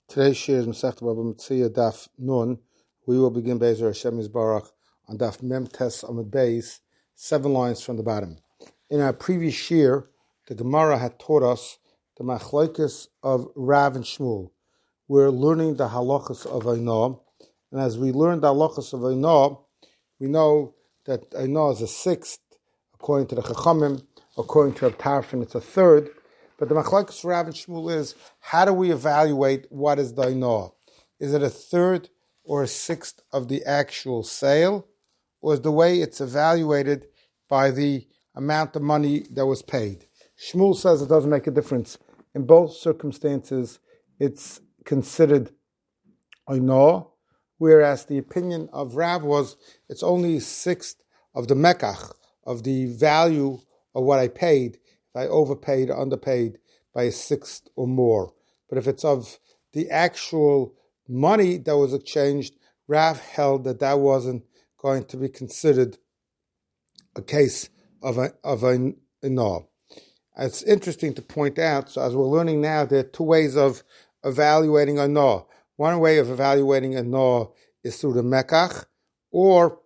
Today's shir is Masechta Baba Metzia Daf Nun. We will begin Be'ezer Hashem Yisbarach on Daf Mem Tes Amud Beis, 7 lines from the bottom. In our previous shir, the Gemara had taught us the machlokes of Rav and Shmuel. We're learning the halachas of Einah, and as we learn the halachas of Einah, we know that Einah is a sixth, according to the Chachamim. According to Reb Tarfon, it's a third. But the machlokes Rav and Shmuel is, how do we evaluate what is the Einah? Is it a third or a sixth of the actual sale? Or is the way it's evaluated by the amount of money that was paid? Shmuel says it doesn't make a difference. In both circumstances, it's considered Einah, whereas the opinion of Rav was it's only a sixth of the mekach, of the value of what I paid, if I overpaid or underpaid by a sixth or more. But if it's of the actual money that was exchanged, Rav held that that wasn't going to be considered a case of an Einah. It's interesting to point out, so as we're learning now, there are two ways of evaluating Einah. One way of evaluating Einah is through the mekach, or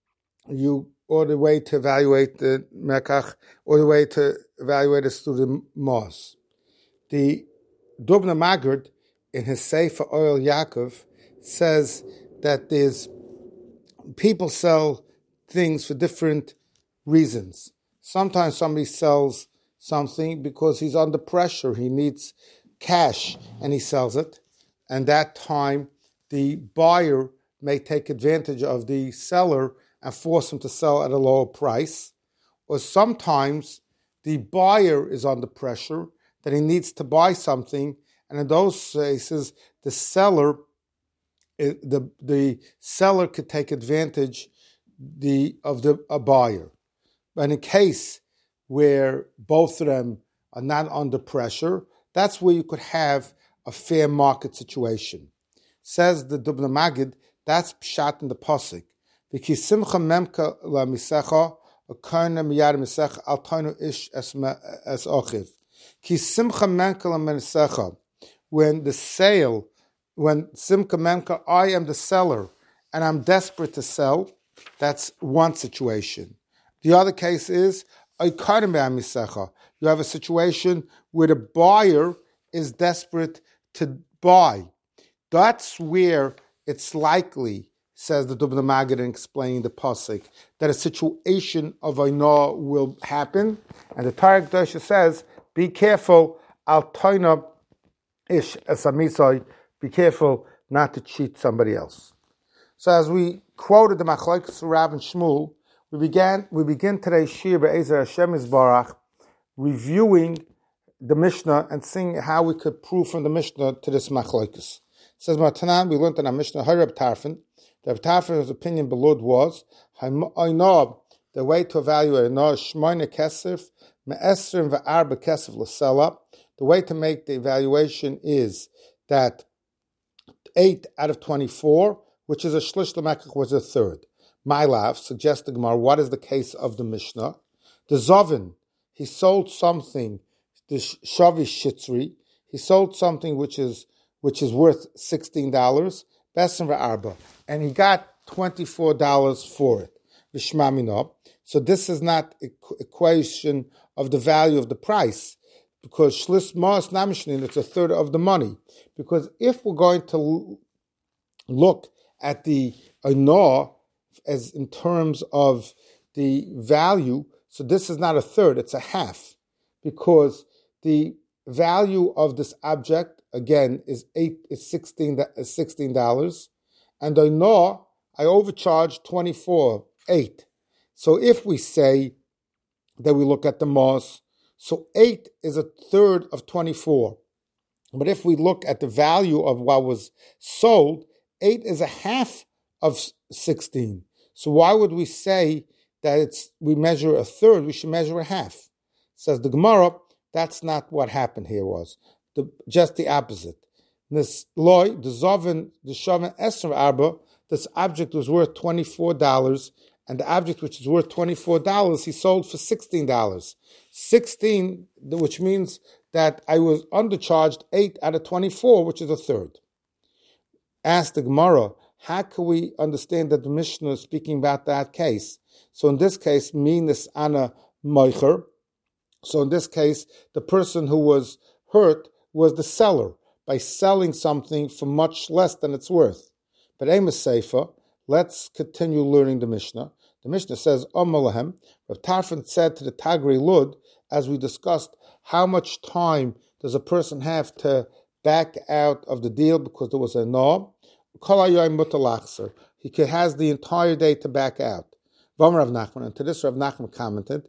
the way to evaluate the mekach, or the way to evaluate is through the mos. The Dubna Magid, in his Sefer Oil Yaakov, says that people sell things for different reasons. Sometimes somebody sells something because he's under pressure, he needs cash, and he sells it. And that time, the buyer may take advantage of the seller and force him to sell at a lower price. Or sometimes the buyer is under pressure that he needs to buy something, and in those cases, the seller could take advantage of a buyer. But in a case where both of them are not under pressure, that's where you could have a fair market situation. Says the Dubna Magid, that's pshat in the pasuk. Because simcha memka la misecha, a karna miyad misecha al tainu ish es ochiv. Ki simcha memka la misecha. When simcha memka, I am the seller, and I'm desperate to sell, that's one situation. The other case is I karna miyad misecha. You have a situation where the buyer is desperate to buy. That's where it's likely, says the Dubna Magid in explaining the pasuk, that a situation of Einah will happen. And the Torah Kedosha says, be careful, al toina ish esamisai, be careful not to cheat somebody else. So as we quoted the machlokes Rav and Shmuel, we begin today's shir Be'ezer Hashem Yisbarach, reviewing the Mishnah and seeing how we could prove from the Mishnah to this machlokes. It says, Matanan, we learned in our Mishnah, Reb Tarfon, Reb Tarfon's opinion below was, Einah, the way to evaluate Einah is Shmoyne Kesef, Me'esrim Ve'arba Kesef L'Sela. The way to make the evaluation is that 8 out of 24, which is a Shlish L'Mekach, was a third. My laugh suggests the Gemara, what is the case of the Mishnah? The Zovin, he sold something, the Shavi Shitzri, he sold something which is worth $16, Besim Ve'arba, and he got $24 for it. V'shmamina. So this is not equation of the value of the price, because Shlis Mas Namishnin, it's a third of the money. Because if we're going to look at the Einah as in terms of the value, so this is not a third, it's a half, because the value of this object, again, is $16, and Einah, I overcharged 24, 8. So if we say that we look at the Mos, so 8 is a third of 24. But if we look at the value of what was sold, 8 is a half of 16. So why would we say that we measure a third, we should measure a half? Says the Gemara, that's not what happened here was. Just the opposite. This loy, the Zovin, the Shavin Esr Arba, this object was worth $24, and the object which is worth $24, he sold for $16. 16, which means that I was undercharged 8 out of 24, which is a third. asked the Gemara, how can we understand that the Mishnah is speaking about that case? So in this case, minas ana moicher. So in this case, the person who was hurt was the seller by selling something for much less than it's worth. But Amos Seifa, let's continue learning the Mishnah. The Mishnah says, Omalahem, Rav Tarfon said to the Tagri Lud, as we discussed, how much time does a person have to back out of the deal because there was a no? He has the entire day to back out. Rav Nachman, and to this Rav Nachman commented,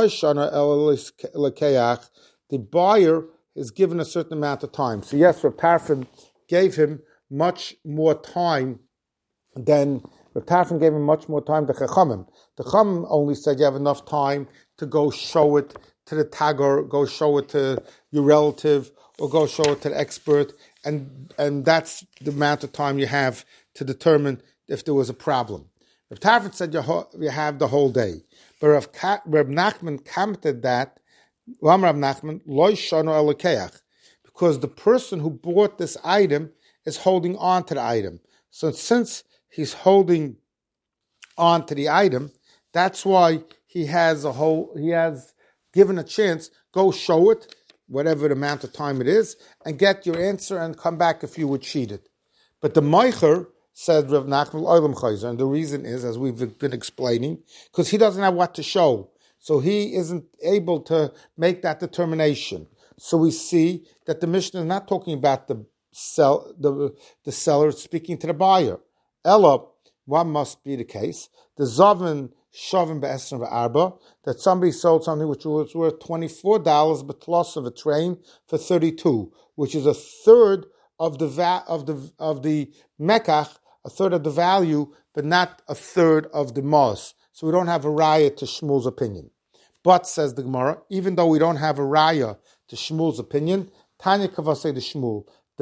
the buyer is given a certain amount of time. So yes, Rav Tarfon gave him much more time than the Chachamim. The Chachamim only said you have enough time to go show it to the tagger, go show it to your relative, or go show it to the expert, and that's the amount of time you have to determine if there was a problem. Rav Tarfon said you have the whole day. But Rav Nachman commented that, Rav Nachman, Lo shano elokeach, because the person who bought this item is holding on to the item. So since he's holding on to the item, that's why he has given a chance, go show it, whatever the amount of time it is, and get your answer and come back if you were cheated. But the Meicher, said Rav Nachman, Olam Chayzer, and the reason is, as we've been explaining, because he doesn't have what to show. So he isn't able to make that determination. So we see that the Mishnah is not talking about the seller speaking to the buyer. Ella, what must be the case? The Zavin Shavim Be'esrim Ve'arba, that somebody sold something which was worth $24, but loss of a train for $32, which is a third of the mekach, a third of the value, but not a third of the mos. So we don't have a raya to Shmuel's opinion. But, says the Gemara, even though we don't have a raya to Shmuel's opinion, Tanya Kavasei the Shmuel, the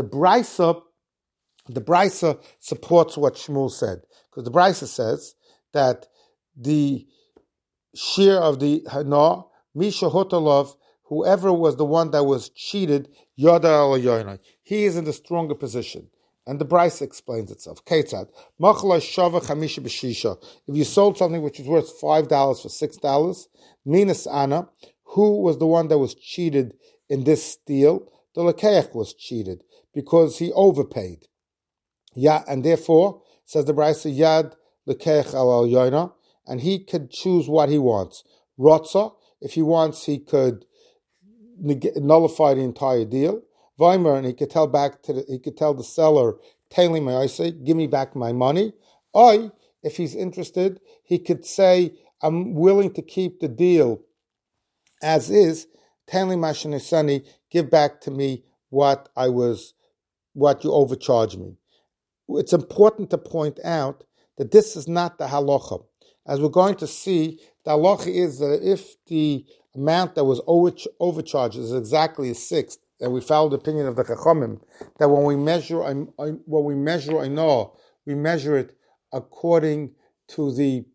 Brisa supports what Shmuel said. Because the Brisa says that the shear of the Hana, Misha Hotalov, whoever was the one that was cheated, Yada al Yoinai, he is in the stronger position. And the Brisa explains itself. Ketzad, Machla Shava Chamisha B'Shisha. If you sold something which is worth $5 for $6, Minas Ana, who was the one that was cheated in this steal? The Lekeach was cheated because he overpaid. Yeah, and therefore, says the Brisa, Yad Lekeach al Yoina, and he could choose what he wants. Rotza, if he wants, he could nullify the entire deal. Weimer, and he could tell the seller, "Tailing my eyesight, give me back my money." Or, if he's interested, he could say, "I'm willing to keep the deal as is. Tailing my shanisani, give back to me what you overcharged me." It's important to point out that this is not the halacha. As we're going to see, the halacha is that if the amount that was overcharged is exactly a sixth, and we follow the opinion of the Chachamim, that when we measure I know, we measure it according to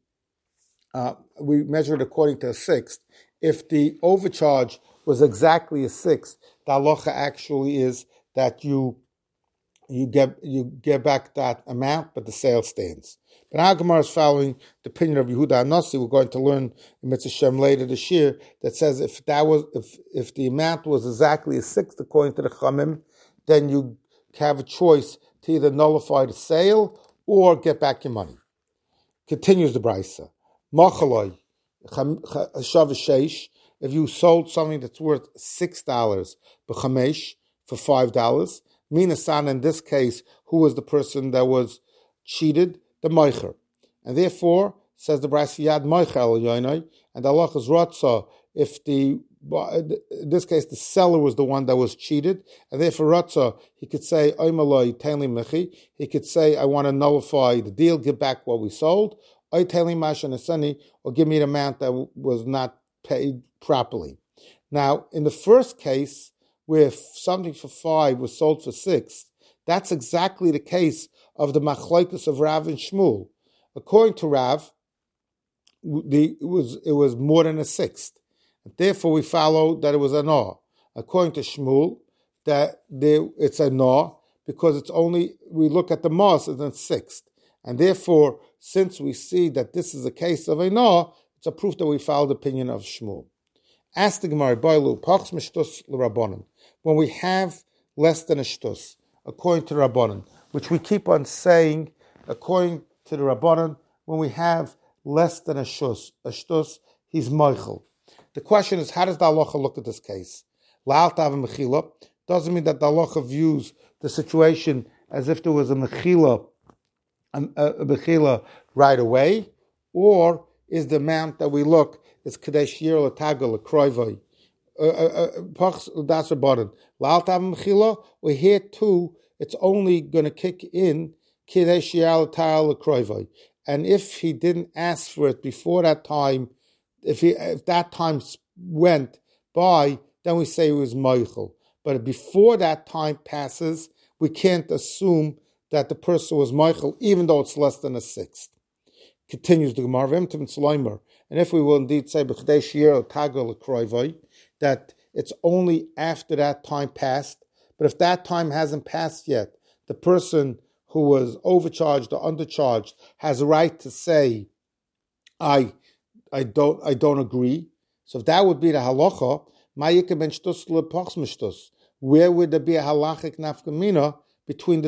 a sixth. If the overcharge was exactly a sixth, the halacha actually is that you get back that amount, but the sale stands. But our Gemara is following the opinion of Yehuda Anasi. We're going to learn in Mitzvah Shem later this year that says if the amount was exactly a sixth according to the Chamim, then you have a choice to either nullify the sale or get back your money. Continues the Brisa. Machaloi Shav, if you sold something that's worth $6 b'chamesh for $5, Minasan, in this case, who was the person that was cheated? The Meicher. And therefore, says the Brisa, Yad Meicher el Yoinai, and Allah is Ratza, in this case, the seller was the one that was cheated, and therefore Ratza, he could say, Oymaloi Tainli Mechi, he could say, I want to nullify the deal, give back what we sold, Oy Tainli Mashanasani, or give me an amount that was not paid properly. Now, in the first case, where something for $5 was sold for $6, that's exactly the case of the machlokes of Rav and Shmuel. According to Rav, it was more than a sixth. Therefore, we follow that it was a no. According to Shmuel, that it's a no, because it's only, we look at the Mas as a sixth. And therefore, since we see that this is a case of a no, it's a proof that we followed the opinion of Shmuel. Ask the Gemara, when we have less than a shtus, according to the Rabbanan, which we keep on saying, according to the Rabbanan, when we have less than a shtus, he's moichel. The question is, how does the halacha look at this case? La'al tav mechila doesn't mean that the halacha views the situation as if there was a mechila right away, or is the amount that we look is kadesh yir l'tagel l'kroivoi. That's Rabbanan. La'al tav mechila, we here too, it's only going to kick in kadesh yir l'tagel l'kroivoi. And if he didn't ask for it before that time, if that time went by, then we say it was moichel. But before that time passes, we can't assume that the person was moichel, even though it's less than a sixth. Continues the Gemara, and if we will indeed say that it's only after that time passed, but if that time hasn't passed yet, the person who was overcharged or undercharged has a right to say, I don't agree. So if that would be the halacha, where would there be a halachic nafkamina between the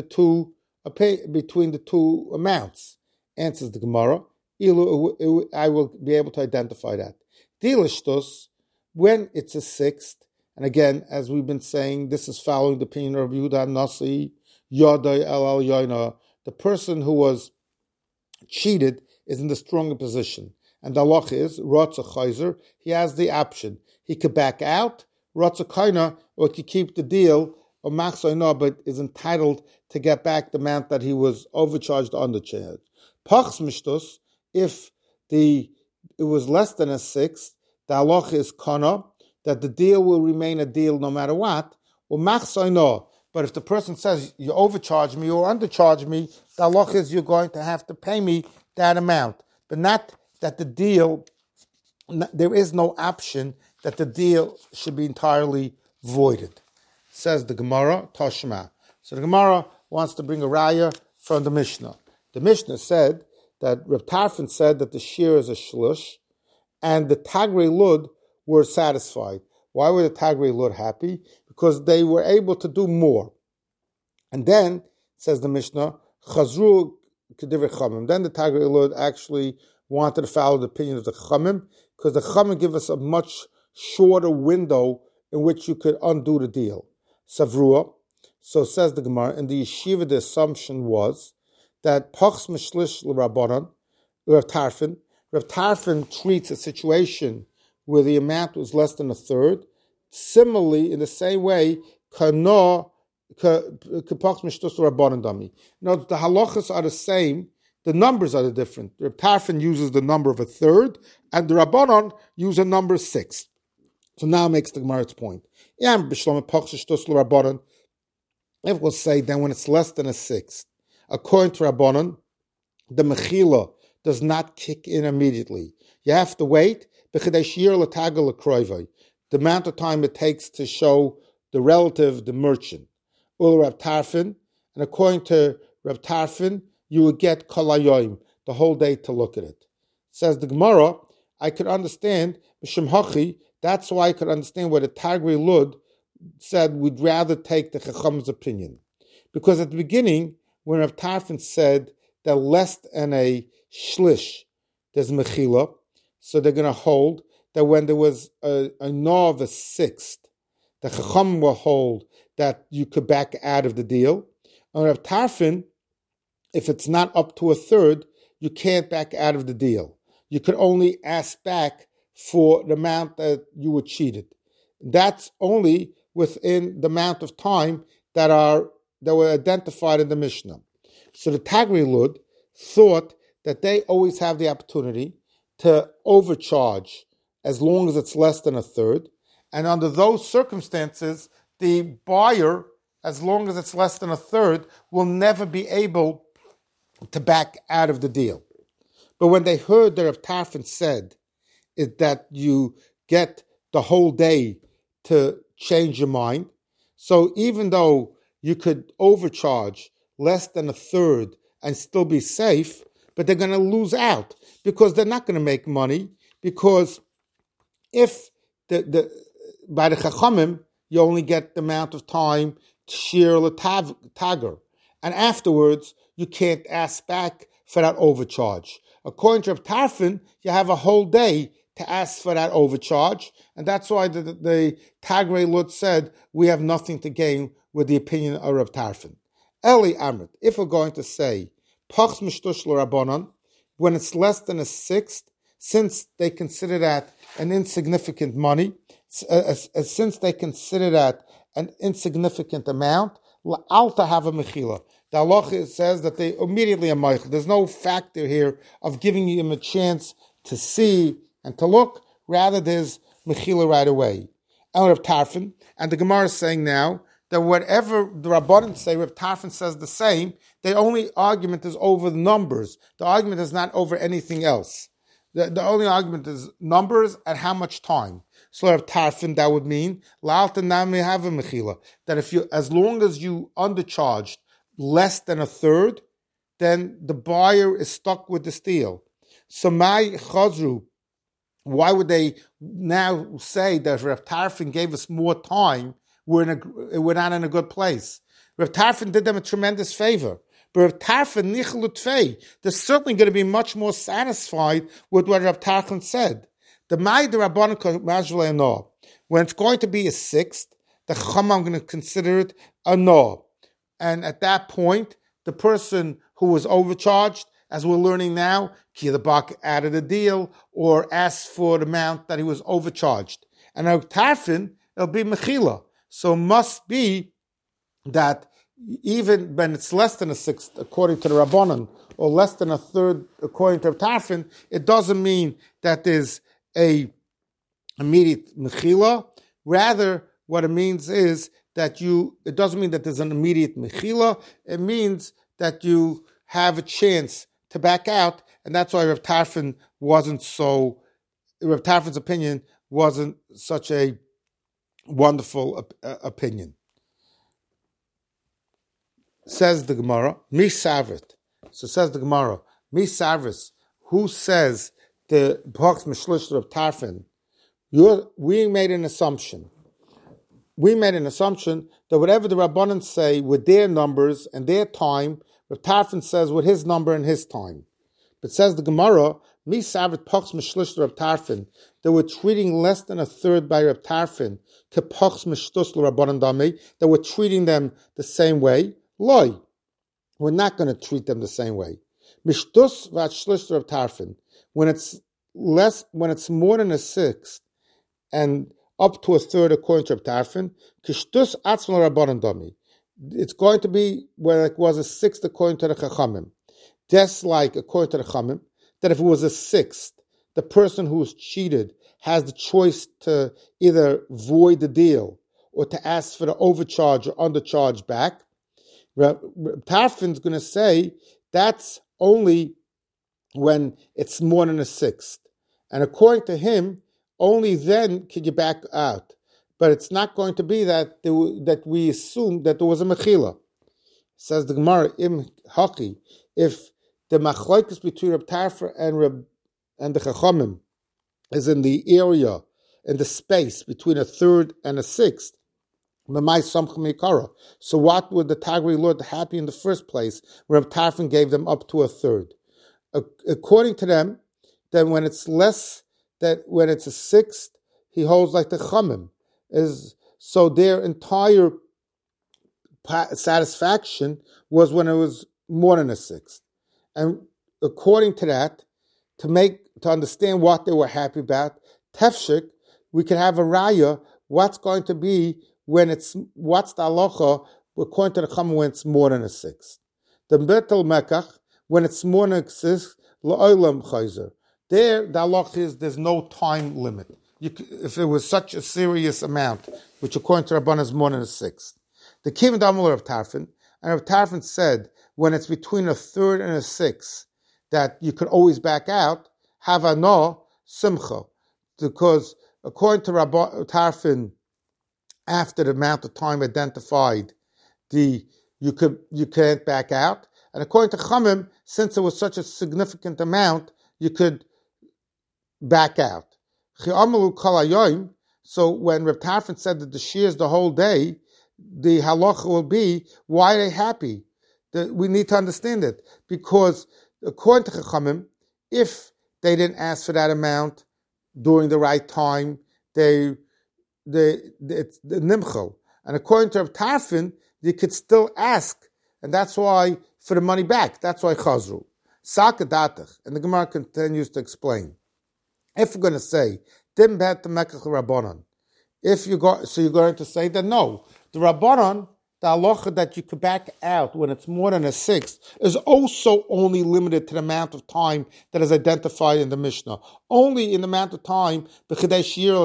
two amounts? Answers the Gemara, I will be able to identify that. Dilishtus, when it's a sixth, and again, as we've been saying, this is following the opinion of Yehuda Nasi, Yodai El Yoina. The person who was cheated is in the stronger position. And the halacha is, Rotza Chayzer, he has the option. He could back out, Rotza Kaina, or he could keep the deal, or Max Oina, but is entitled to get back the amount that he was overcharged or undercharged. Pachs Mishtus, if it was less than a sixth, the halacha is Kana, that the deal will remain a deal no matter what, or Max Oina. But if the person says, you overcharge me or undercharge me, the halacha is you're going to have to pay me that amount. But not that the deal, there is no option that the deal should be entirely voided. Says the Gemara, Toshma. So the Gemara wants to bring a raya from the Mishnah. The Mishnah said that Reb Tarfon said that the shear is a shlush, and the Tagrei Lud were satisfied. Why were the Tagrei Lud happy? Because they were able to do more. And then, says the Mishnah, Chazru K'divrei Chamim. Then the Tagrei Lud actually wanted to follow the opinion of the Chamim, because the Chamim give us a much shorter window in which you could undo the deal. Savrua. So says the Gemara, in the yeshiva the assumption was that Pachs Mishlish l'Rabbanan, Rav Tarfon treats a situation where the amount was less than a third. Similarly, in the same way, Kana Pachs Mishlish l'Rabbanan dami. Now, the halachas are the same, the numbers are different. Rav Tarfon uses the number of a third, and the Rabbanon use a number 6. So now it makes the Gemara its point. If we'll say then when it's less than a sixth, according to Rabbanon, the mechila does not kick in immediately. You have to wait the amount of time it takes to show the relative, the merchant. Rav Tarfon, and according to Rav Tarfon, you would get kolayoim, the whole day to look at it. Says the Gemara, I could understand, Mishum Hachi, that's why I could understand why the Tagrei Lud said we'd rather take the Chacham's opinion. Because at the beginning, when Rav Tarfon said that less than a shlish, there's mechila, so they're going to hold that when there was a no of a sixth, the Chacham will hold that you could back out of the deal. And Rav Tarfon, if it's not up to a third, you can't back out of the deal. You could only ask back for the amount that you were cheated. That's only within the amount of time that were identified in the Mishnah. So the Tagrei Lud thought that they always have the opportunity to overcharge as long as it's less than a third. And under those circumstances, the buyer, as long as it's less than a third, will never be able to back out of the deal. But when they heard that Rav Tarfon said is that you get the whole day to change your mind, so even though you could overcharge less than a third and still be safe, but they're going to lose out because they're not going to make money, because if by the Chachamim, you only get the amount of time to shir tager, and afterwards you can't ask back for that overcharge. According to Reb Tarfon, you have a whole day to ask for that overcharge, and that's why the Tagrei Lud said we have nothing to gain with the opinion of Reb Tarfon. Eli Amrit, if we're going to say Pachs Mishtush L'Rabbanan, when it's less than a sixth, since they consider that an insignificant money, since they consider that an insignificant amount, Alta have a mechila. The halacha says that they immediately are meichel. There's no factor here of giving him a chance to see and to look. Rather, there's mechila right away. And Reb Tarfon, and the Gemara is saying now that whatever the Rabbanan say, Reb Tarfon says the same. The only argument is over the numbers. The argument is not over anything else. The only argument is numbers and how much time. So Reb Tarfon, that would mean that if you, as long as you undercharged less than a third, then the buyer is stuck with the steal. So my chazru, why would they now say that Reb Tarfon gave us more time? We're not in a good place. Reb Tarfon did them a tremendous favor. But Reb Tarfon nichlu tvei, they're certainly going to be much more satisfied with what Reb Tarfon said. The Ma'id Rabbanan Majvulei no. When it's going to be a sixth, the Chacham are going to consider it a no. And at that point, the person who was overcharged, as we're learning now, Kilabak added a deal or asked for the amount that he was overcharged. And Reb Tarfon, it'll be mechila. So it must be that even when it's less than a sixth, according to the Rabbanan, or less than a third, according to Reb Tarfon, it doesn't mean that there's a immediate mechila. Rather, what it means is that it doesn't mean that there's an immediate mechila. It means that you have a chance to back out, and that's why Reb Tarfon's opinion wasn't such a wonderful opinion. Says the Gemara, Mi Savrit. So says the Gemara, Mi Savris, who says the Pachs Mishlush Reb Tarfon? We made an assumption. We made an assumption that whatever the Rabbanan say with their numbers and their time, Reb Tarfon says with his number and his time. But says the Gemara, Mi Savrit Pachs Mishlush Reb Tarfon, they were treating less than a third by Reb Tarfon, ke Pachs Mishtus L'Rabbanan Dami, that we're treating them the same way. Loi, we're not going to treat them the same way. Mishtus v'atshlish Reb Tarfon, when it's more than a sixth and up to a third according to Reb Tarfon, kishtus atzma Rabbanan Dami. It's going to be where it was a sixth according to the Chachamim. Just like according to the Chachamim, that if it was a sixth, the person who was cheated has the choice to either void the deal or to ask for the overcharge or undercharge back. Reb Tarfon's going to say that's only when it's more than a sixth. And according to him, only then can you back out. But it's not going to be that we assume that there was a mechila. Says the Gemara, im haki, if the machlokes between Reb Tarfon and the Chachamim is in the area, in the space between a third and a sixth, so what would the Tagrei Lud happy in the first place when Reb Tarfon gave them up to a third? According to them, then when it's a sixth, he holds like the Chamim. So their entire satisfaction was when it was more than a sixth. And according to that, to understand what they were happy about, Tefshik, we could have a raya, what's going to be what's the halacha according to the Chachamim when it's more than a sixth. The Betel Mekach, when it's more than a sixth, L'olam Chayzer. There, the halacha is there's no time limit. If it was such a serious amount, which according to Rabban is more than a sixth. The Kivin Damul of Tarfon, and Rav Tarfon said when it's between a third and a sixth that you could always back out, have a no simcha, because according to Rabban Tarfon, after the amount of time identified, you can't back out. And according to Chamim, since it was such a significant amount, you could back out. So when Reb Tarfon said that the shear is the whole day, the halacha will be, why are they happy? We need to understand it. Because according to Chachamim, if they didn't ask for that amount during the right time, it's the nimchel. And according to Reb Tarfon, you could still ask, and that's why, for the money back. That's why chazru. Sakadatach. And the Gemara continues to explain. If we're going to say, dim bet the mekach rabbanon, you're going to say that no, the rabbanon, the halacha that you could back out when it's more than a sixth, is also only limited to the amount of time that is identified in the Mishnah. Only in the amount of time, but my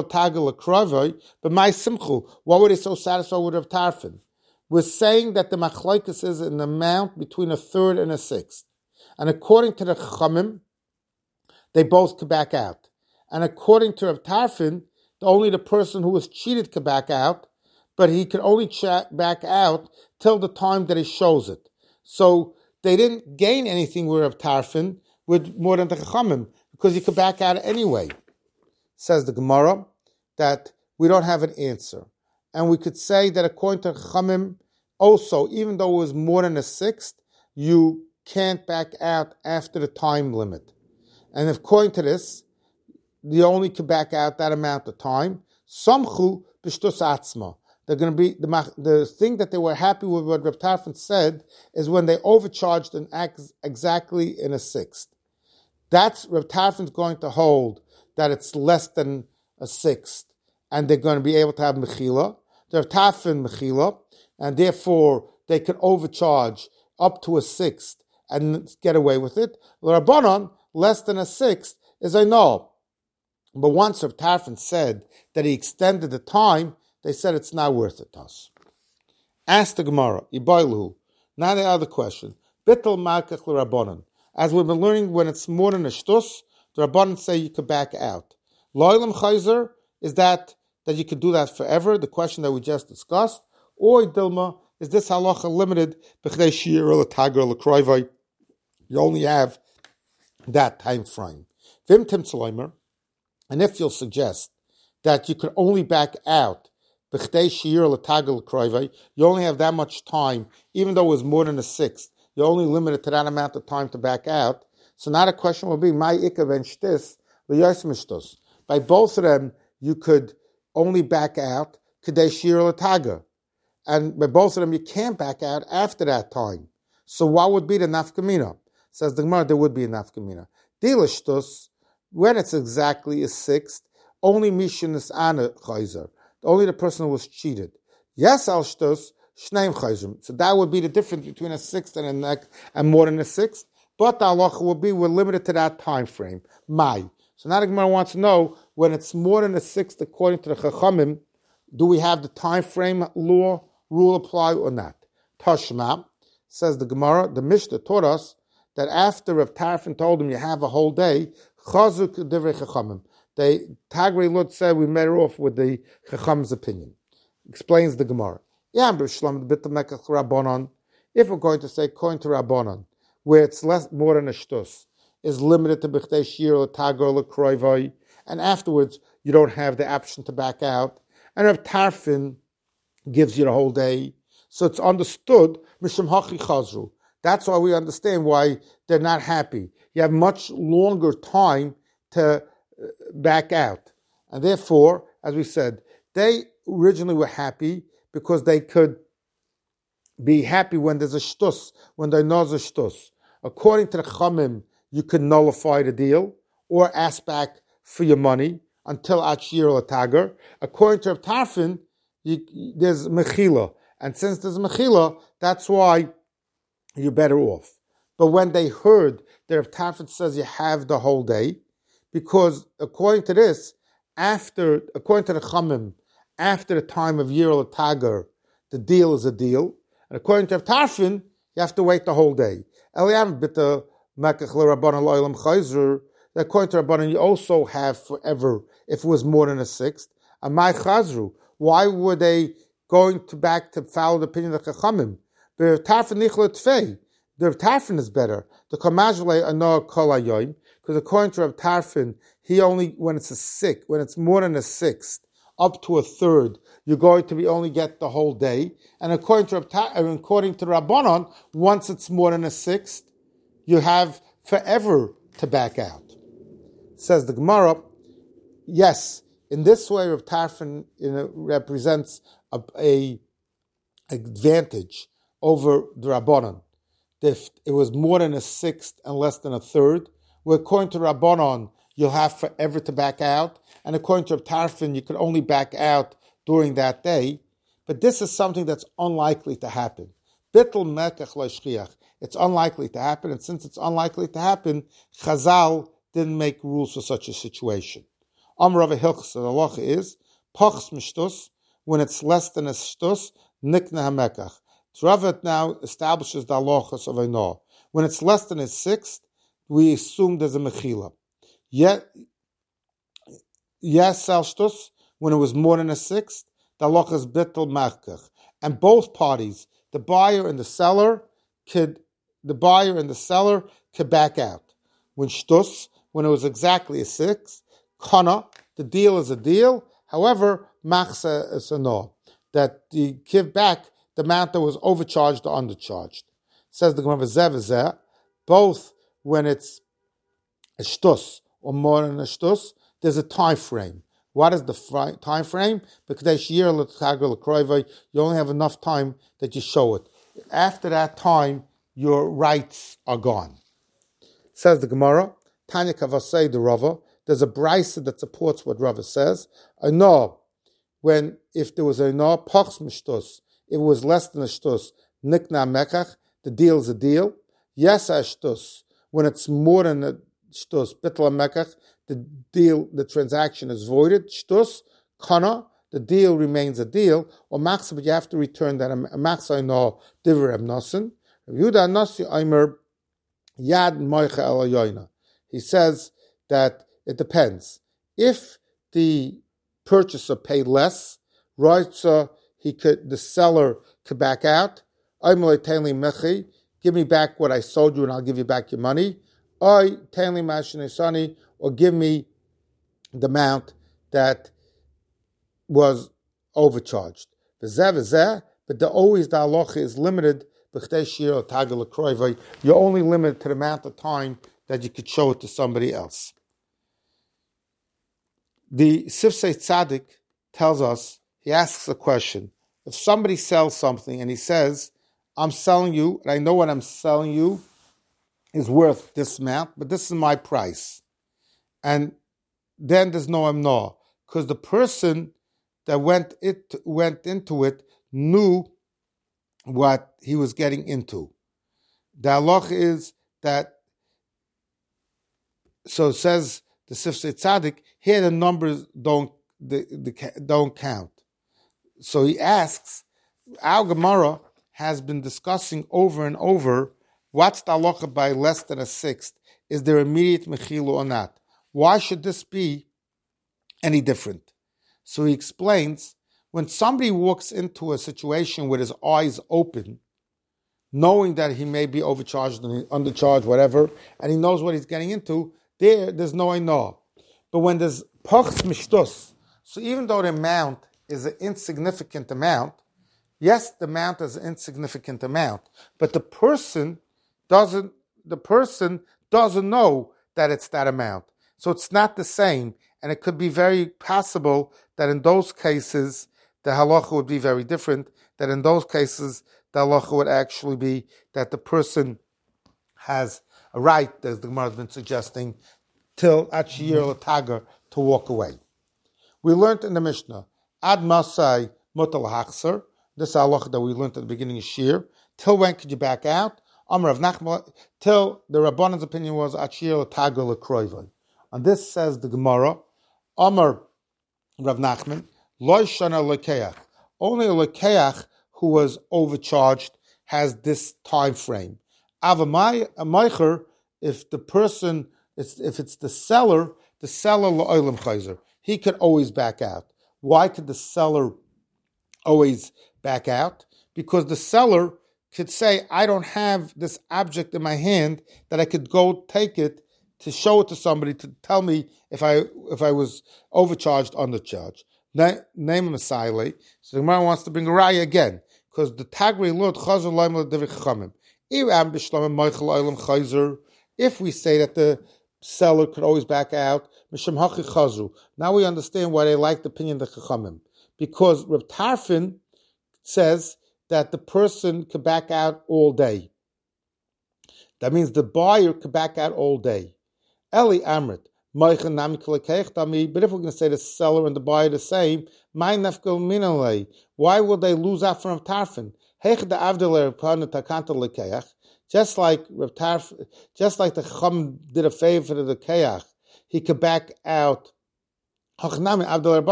simchu, why were they so satisfied with Rav Tarfon? We're saying that the machlokes is an amount between a third and a sixth. And according to the Chachamim, they both could back out. And according to Rav Tarfon, only the person who was cheated could back out, but he could only back out till the time that he shows it. So they didn't gain anything with Rav Tarfon with more than the Chachamim, because he could back out anyway. Says the Gemara that we don't have an answer. And we could say that according to Chachamim, also, even though it was more than a sixth, you can't back out after the time limit. And according to this, you only can back out that amount of time. Samchu b'shtus atzma. They're going to be the thing that they were happy with what Reb Tarfon said is when they overcharged and exactly in a sixth. That's Reb Tarfon's going to hold that it's less than a sixth, and they're going to be able to have mechila. They're Tarfon mechila, and therefore they can overcharge up to a sixth and get away with it. The Rabbanon, less than a sixth, is I know. But once Reb Tarfon said that he extended the time, they said it's not worth it to us. Ask the Gemara, Ibayluhu. Now the other question. Bittel Malkach l'Rabbanon. As we've been learning, when it's more than a shtus, the Rabbanon say you could back out. Lo'ilam Chayzer is that you could do that forever, the question that we just discussed. Or Dilma, is this halacha limited? B'chdei shir l'tager l'kroivai. You only have that time frame. Vim Tim Tzloimer. And if you'll suggest that you could only back out, you only have that much time, even though it was more than a sixth, you're only limited to that amount of time to back out. So now the question will be, by both of them, you could only back out, and by both of them, you can't back out after that time. So what would be the nafkamina? Says the Gemara, there would be a nafkamina. When it's exactly a sixth, only Mishin is Ana Chayzer. Only the person who was cheated. Yes, al shtos, shneim chayzim. So that would be the difference between a sixth and more than a sixth. But the halacha will be, we're limited to that time frame. Mai. So now the Gemara wants to know, when it's more than a sixth, according to the Chachamim, do we have the time frame rule apply or not? Tashma, says the Gemara, the Mishnah taught us that after Rav Tarfon told him you have a whole day, chazuk divrei Chachamim. Tagrei Lut said we made off with the Chacham's opinion. Explains the Gemara. If we're going to say according to Rabbanon, where it's more than a shtus, is limited to b'chdei shir or tagar or kroivai, and afterwards you don't have the option to back out, and Rav Tarfon gives you the whole day, so it's understood mishum hachi chazru. That's why we understand why they're not happy. You have much longer time to back out. And therefore, as we said, they originally were happy because they could be happy when there's a shtus, when they know there's a shtus. According to the Chamim, you could nullify the deal or ask back for your money until Achir or Tagar. According to Rav Tarfon, there's Mechila. And since there's Mechila, that's why you're better off. But when they heard that Rav Tarfon says you have the whole day, because according to this, according to the Chamim, after the time of Yir Tagar, the deal is a deal. And according to Rav Tarfon, you have to wait the whole day. According to Rabbanan, you also have forever if it was more than a sixth. And my chazru, why were they going to follow the opinion of the Chachamim. The Rav Tarfon is better. The Kamajle Anor Kol Hayoim, because according to Rav Tarfon, he only when it's more than a sixth, up to a third, you're going to only get the whole day. And according to the Rabbanon, once it's more than a sixth, you have forever to back out. Says the Gemara, yes, in this way, Rav Tarfon represents a advantage over the Rabbanon. If it was more than a sixth and less than a third, where according to Rabbanon, you'll have forever to back out, and according to Rav Tarfon, you could only back out during that day. But this is something that's unlikely to happen. Bittul mekach lo shchiach. It's unlikely to happen, and since it's unlikely to happen, Chazal didn't make rules for such a situation. Amar Rav Hilchos, the halacha is pachs mishtus, when it's less than a shtus, nikna hamekach. Rav now establishes the halachas of Einor. When it's less than a sixth, we assume there's a mechila. Yes, shtus, when it was more than a sixth, the halacha is bittul mekach. And both parties, the buyer and the seller, could back out. When shtus, when it was exactly a sixth, kana, the deal is a deal. However, machsa is a no, that you give back the amount that was overcharged or undercharged. Says the Gemara Zeh, both when it's a shtus or more than a shtus, there's a time frame. What is the time frame? Because you only have enough time that you show it. After that time, your rights are gone. Says the Gemara, Tanya Kavasei the Rava, there's a brisa that supports what Rava says. I know if there was a no pachs mishtus, if it was less than a shtus, nikna mekach, the deal is a deal. Yes, a shtus, when it's more than a shtus, bitla mekach, the transaction is voided. Shtus, kana, the deal remains a deal. Or machsa, but you have to return that. Machsa I know divrei Nosen. Yehuda Nasi Aimer Yad Moicha El Yoina. He says that it depends. If the purchaser paid less, right? So the seller could back out. Give me back what I sold you, and I'll give you back your money. Or give me the amount that was overcharged. But always the halacha is limited. You're only limited to the amount of time that you could show it to somebody else. The Sifsei Tzaddik tells us, he asks a question. If somebody sells something and he says, I'm selling you, and I know what I'm selling you is worth this amount, but this is my price. And then there's no amnor, because the person that went into it knew what he was getting into. The halach is that, so it says the Sifsei Tzaddik, here the numbers don't count. So he asks, our Gemara has been discussing over and over, what's the halacha by less than a sixth? Is there immediate mechila or not? Why should this be any different? So he explains, when somebody walks into a situation with his eyes open, knowing that he may be overcharged, undercharged, whatever, and he knows what he's getting into, there's no einor. But when there's pachs mishtus, so even though the amount is an insignificant amount, yes, the amount is an insignificant amount, but the person doesn't know that it's that amount. So it's not the same, and it could be very possible that in those cases, the halacha would be very different, that in those cases, the halacha would actually be that the person has a right, as the Gemara has been suggesting, till Achiyir L'Tagar to walk away. We learned in the Mishnah, Ad Masai Mutal Hachser, this halacha that we learned at the beginning of Shir, till when could you back out? Amar of Nachman, till the Rabbanan's opinion was Achiyir L'Tagar L'Kroivon. And this says the Gemara, Amar Rav Nachman, Lo Shana Lekeach. Only a Lekeach who was overcharged has this time frame. Avamai, a Meicher, if it's the seller La'olam Chayzer, he could always back out. Why could the seller always back out? Because the seller could say, I don't have this object in my hand that I could go take it to show it to somebody to tell me if I was overcharged, undercharged. Name a Messiah. So the Gemara wants to bring a raya again, because the Tagri Lord Chazer Laim L'Divri Chachamim. If we say that the seller could always back out, now we understand why they like the opinion of the Chachamim. Because Reb Tarfon says that the person could back out all day. That means the buyer could back out all day. Eli Amrit. But if we're going to say the seller and the buyer the same, why would they lose out from Tarfon? Just like the Chacham did a favor to the Keach, he could back out. So according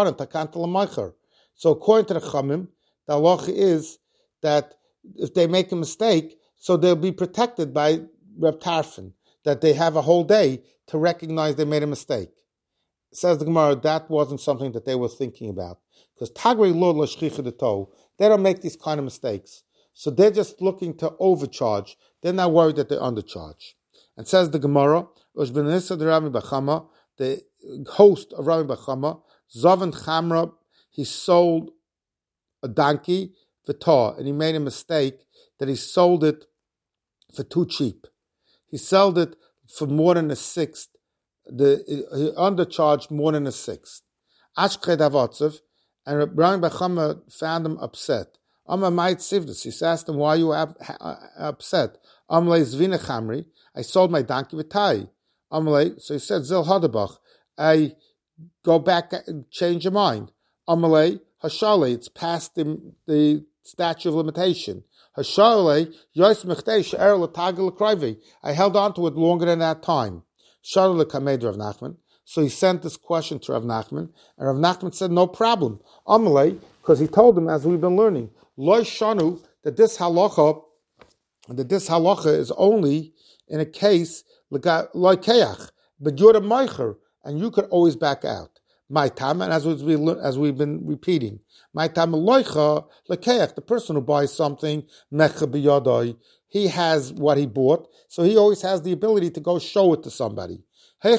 to the Chachamim, the halacha is that if they make a mistake, so they'll be protected by Reb Tarfon, that they have a whole day to recognize they made a mistake. Says the Gemara, that wasn't something that they were thinking about. Because Tagri Lo L'Shchicha D'To, they don't make these kind of mistakes. So they're just looking to overcharge. They're not worried that they're undercharged. And says the Gemara, the host of Rami Bachama, Zavan Chamra, he sold a donkey, V'tar, and he made a mistake that he sold it for too cheap. He sold it for more than a sixth. He undercharged more than a sixth. Ashkred Havatzev, and Rami Bachama found him upset. Amar Ma'it Sivdus, he asked him, why are you upset? Amalei Zvina Chamri, I sold my donkey with Tai. Amalei, so he said, Zil Hadabach, I go back and change your mind. Amalei, Hashale, it's past the statute of limitation. Hashale, Yos Mechdei She'er L'Tagel L'Krayvi, I held on to it longer than that time. Shal L'Kamed Rav Nachman, so he sent this question to Rav Nachman, and Rav Nachman said, no problem. Amalei, because he told him, as we've been learning, Lo Shanu, that this halacha is only in a case like keach, but you're a meicher, and you could always back out. My time, and as we've been repeating, my time loicha lekeach, the person who buys something mecha biyadai, he has what he bought, so he always has the ability to go show it to somebody. He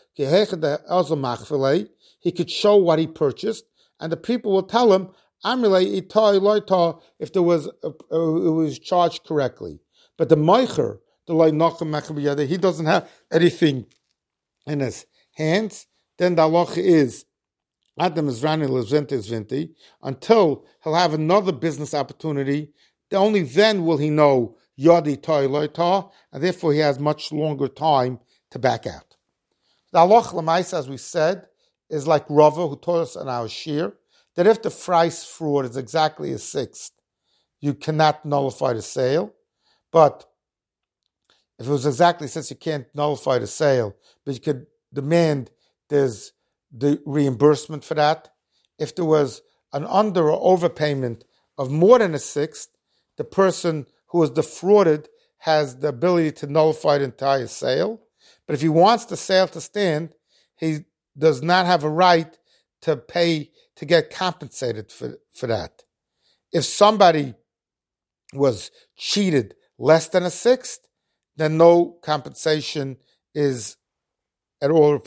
could show what he purchased, and the people will tell him if it was charged correctly. But the meicher, the loinachem mecha biyadai, he doesn't have anything in his hands. Then the halacha is Adam is Rani Levzenti until he'll have another business opportunity. Only then will he know Yadi Toy Loita, and therefore he has much longer time to back out. The halacha l'maisa, as we said, is like Rava, who taught us in our shir, that if the price fraud is exactly a sixth, you cannot nullify the sale. But if it was exactly since you can't nullify the sale, but you could demand there's the reimbursement for that. If there was an under or overpayment of more than a sixth, the person who was defrauded has the ability to nullify the entire sale. But if he wants the sale to stand, he does not have a right to pay to get compensated for that. If somebody was cheated less than a sixth, then no compensation is at all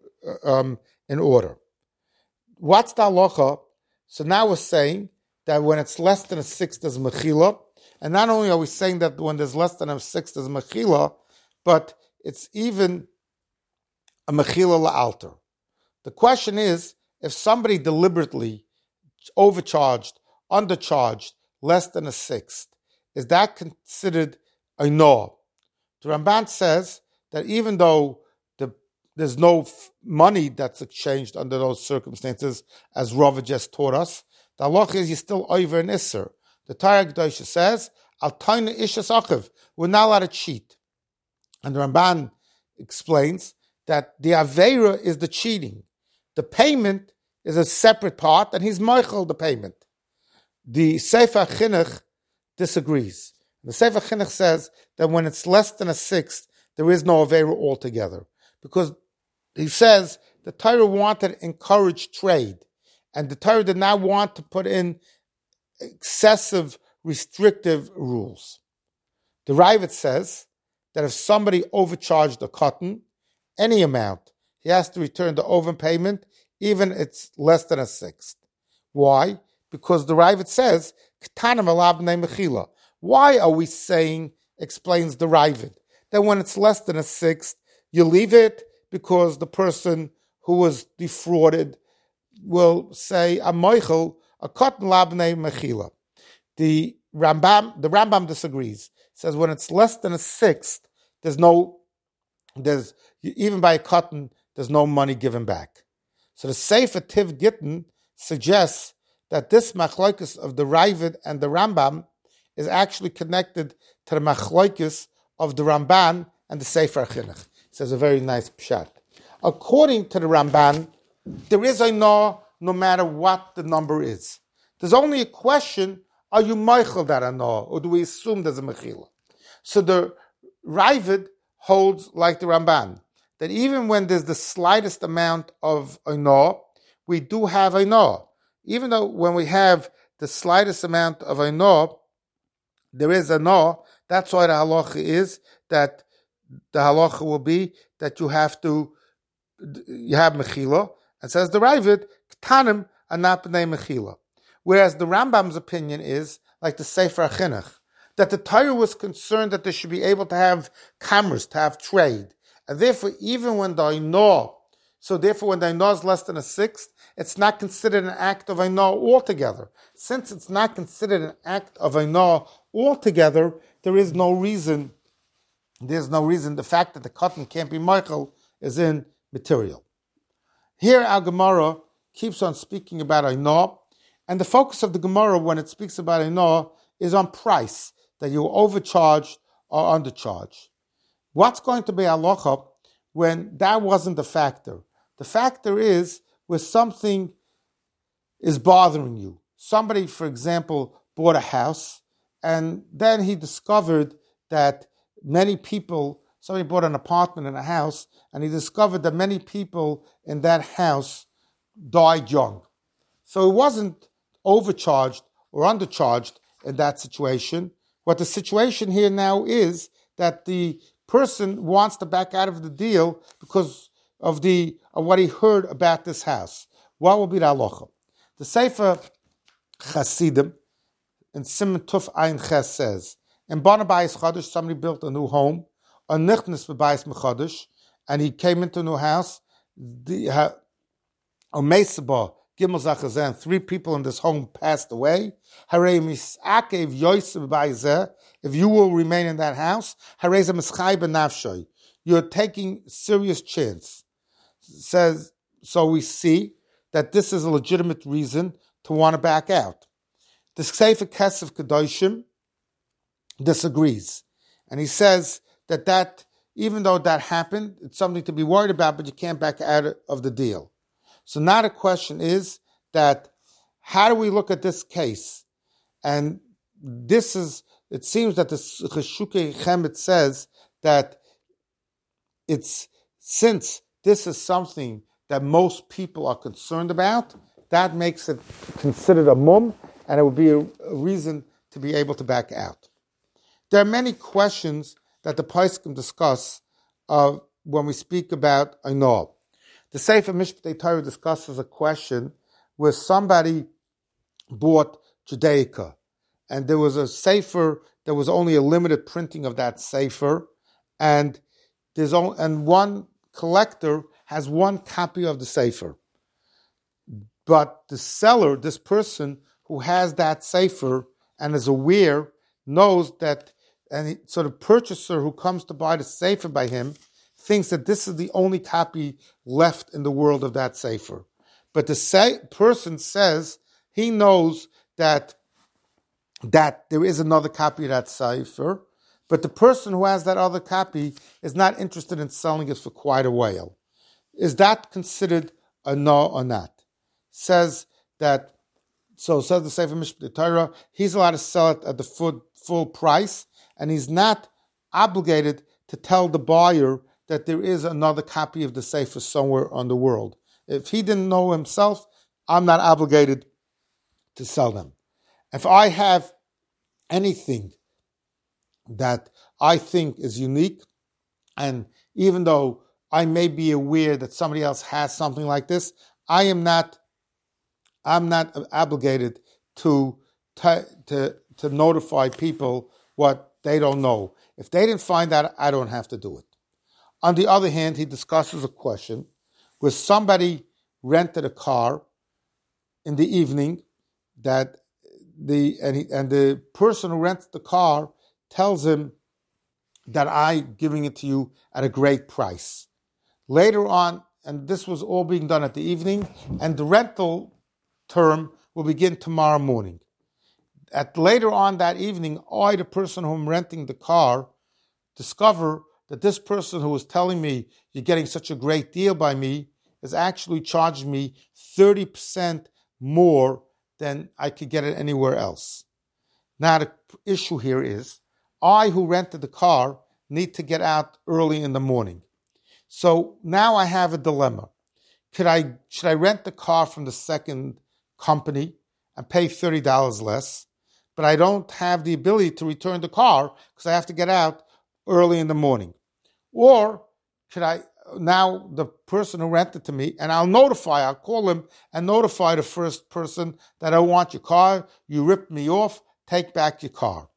in order. What's the halacha? So now we're saying that when it's less than a sixth, there's mechila. And not only are we saying that when there's less than a sixth, there's mechila, but it's even a mechila la'alter. The question is, if somebody deliberately overcharged, undercharged, less than a sixth, is that considered a no? The Ramban says that even though there's no money that's exchanged under those circumstances, as Rava just taught us, the halacha is you're still over an isser. The Torah Kedosha says, Al Taina Ishas Achiv, we're not allowed to cheat. And the Ramban explains that the Aveira is the cheating. The payment is a separate part, and he's Michael the payment. The Sefer Chinuch disagrees. The Sefer Chinuch says that when it's less than a sixth, there is no Aveira altogether. Because he says the Torah wanted to encourage trade, and the Torah did not want to put in excessive, restrictive rules. The Ravid says that if somebody overcharged a cotton, any amount, he has to return the overpayment, even if it's less than a sixth. Why? Because the Ravid says, K'tanim alav b'nei mechila. Why are we saying, explains the Ravid, that when it's less than a sixth, you leave it because the person who was defrauded will say, a moichel, a cotton alav b'nei mechila. The Rambam disagrees. Says when it's less than a sixth, even by a cotton, there's no money given back. So the Sefer Tiv Gittin suggests that this machlokes of the Ravid and the Rambam is actually connected to the machlokes of the Ramban and the Sefer Chinuch. It says a very nice pshat. According to the Ramban, there is a no matter what the number is. There's only a question, are you meichel that no, or do we assume there's a mechila? So the Ravid holds like the Ramban, that even when there's the slightest amount of a no, we do have a no. Even though when we have the slightest amount of a no, there is a no, that's why the halacha is that the halacha will be that you have mechila, and says the Ravid, k'tanim anat b'nei mechila. Whereas the Rambam's opinion is, like the Sefer Chinuch, that the Torah was concerned that they should be able to have commerce, to have trade. And therefore, even when the Ainah, when the Ainah is less than a sixth, it's not considered an act of Ainah altogether. Since it's not considered an act of Ainah altogether, there's no reason, the fact that the cotton can't be Michael is immaterial. Here, our Gemara keeps on speaking about Ainah, and the focus of the Gemara when it speaks about Ainah is on price, that you overcharged or undercharged. What's going to be halacha when that wasn't the factor? The factor is where something is bothering you. Somebody, for example, bought a house, and then he discovered that somebody bought an apartment and a house, and he discovered that many people in that house died young. So it wasn't overcharged or undercharged in that situation. What the situation here now is that the person wants to back out of the deal because of what he heard about this house. What will be the halacha? The Sefer Chasidim in Siman Tuf Ayin Ches says, in Bana Bayis Chodesh, somebody built a new home, a nichtnis b'bayis mechodesh, and he came into a new house. A meisaba gimel zachazen, 3 people in this home passed away. Harei misakev yoyse b'bayzeh. If you will remain in that house, harei ze mischai b'nafshoy. You're taking serious chance. Says, so we see that this is a legitimate reason to want to back out. The Sefer Kesef Kedoshim disagrees. And he says that even though that happened, it's something to be worried about, but you can't back out of the deal. So now the question is that how do we look at this case? And it seems that the Cheshukei Chemet says that since this is something that most people are concerned about, that makes it considered a mum, and it would be a reason to be able to back out. There are many questions that the Poskim discuss when we speak about Ainah. The Sefer Mishpatei Torah discusses a question where somebody bought Judaica, and there was a Sefer, there was only a limited printing of that Sefer, and one collector has one copy of the Sefer. But the seller, this person who has that Sefer and is aware, knows that, so the purchaser who comes to buy the Sefer by him thinks that this is the only copy left in the world of that Sefer. But the person says he knows that there is another copy of that Sefer, but the person who has that other copy is not interested in selling it for quite a while. Is that considered a no or not? Says the Sefer Mishpatei Torah, he's allowed to sell it at the full price, and he's not obligated to tell the buyer that there is another copy of the Sefer somewhere on the world. If he didn't know himself, I'm not obligated to sell them. If I have anything that I think is unique, and even though I may be aware that somebody else has something like this, I'm not obligated to notify people what they don't know. If they didn't find out, I don't have to do it. On the other hand, he discusses a question where somebody rented a car in the evening that the person who rents the car tells him that I'm giving it to you at a great price. Later on, and this was all being done at the evening, and the rental term will begin tomorrow morning. Later on that evening, I, the person who I'm renting the car, discover that this person who was telling me you're getting such a great deal by me is actually charging me 30% more than I could get it anywhere else. Now the issue here is, I who rented the car need to get out early in the morning. So now I have a dilemma. Should I rent the car from the second company and pay $30 less, but I don't have the ability to return the car because I have to get out early in the morning? Or should I, now the person who rented to me, and I'll call him and notify the first person that I want your car, you ripped me off, take back your car.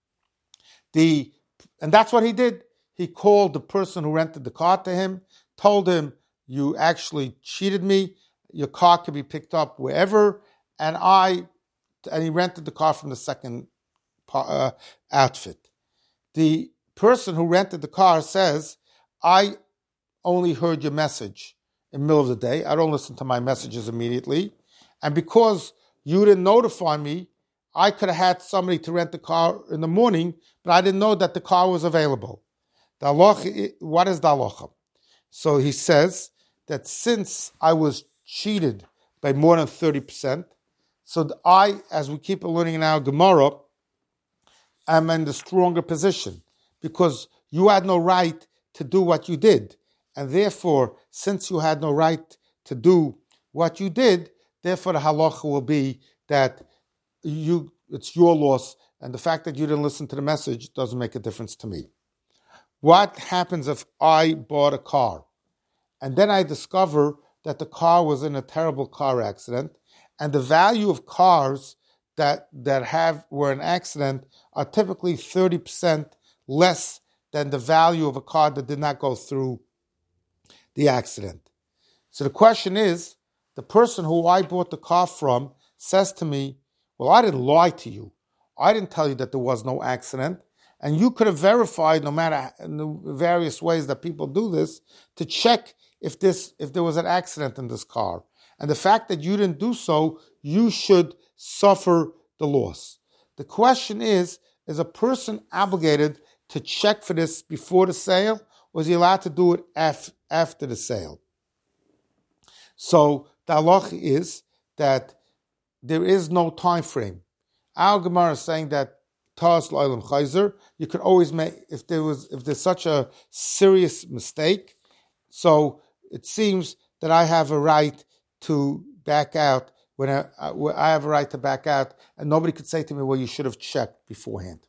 And that's what he did. He called the person who rented the car to him, told him, you actually cheated me, your car can be picked up wherever, and he rented the car from the second outfit. The person who rented the car says, I only heard your message in the middle of the day. I don't listen to my messages immediately. And because you didn't notify me, I could have had somebody to rent the car in the morning, but I didn't know that the car was available. The halacha, what is the halacha? So he says that since I was cheated by more than 30%, so I, as we keep learning in our Gemara, am in the stronger position because you had no right to do what you did. And therefore, since you had no right to do what you did, therefore the halacha will be that it's your loss, and the fact that you didn't listen to the message doesn't make a difference to me. What happens if I bought a car and then I discover that the car was in a terrible car accident, and the value of cars that were an accident are typically 30% less than the value of a car that did not go through the accident? So the question is, the person who I bought the car from says to me, well, I didn't lie to you. I didn't tell you that there was no accident. And you could have verified, no matter in the various ways that people do this, to check if there was an accident in this car. And the fact that you didn't do so, you should suffer the loss. The question is a person obligated to check for this before the sale, or is he allowed to do it after the sale? So the halacha is that there is no time frame. Our Gemara is saying that Tas L'Olam Chayzer, you could always make, if there's such a serious mistake, so it seems that I have a right to back out I have a right to back out, and nobody could say to me, well, you should have checked beforehand.